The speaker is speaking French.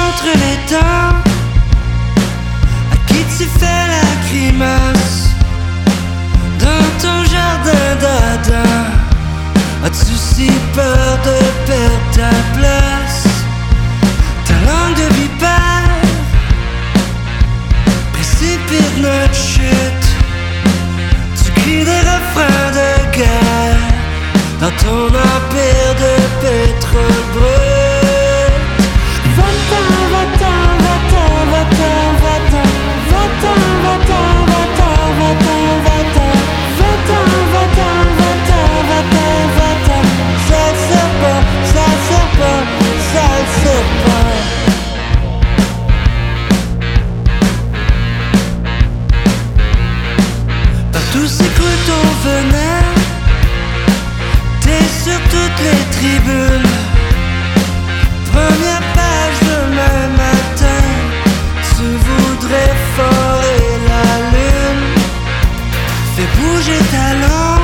entre les dents, à qui tu fais la grimace dans ton jardin d'Adam. As-tu si peur de perdre ta place? Ta langue de vipère précipite notre chute. Tu cries des refrains de guerre dans ton empire de pétrole brut. Va-t'en, va-t'en, va-t'en, va-t'en, va-t'en, va-t'en, va-t'en, va-t'en, va-t'en, va-t'en, va-t'en, va-t'en, va-t'en, va-t'en, va-t'en. Ça le sert pas, ça le sert pas, ça le sert pas. Partout s'écoule ton venin, t'es sur toutes les tribunes. Première page demain matin, tu voudrais forer la lune. Fais bouger ta langue,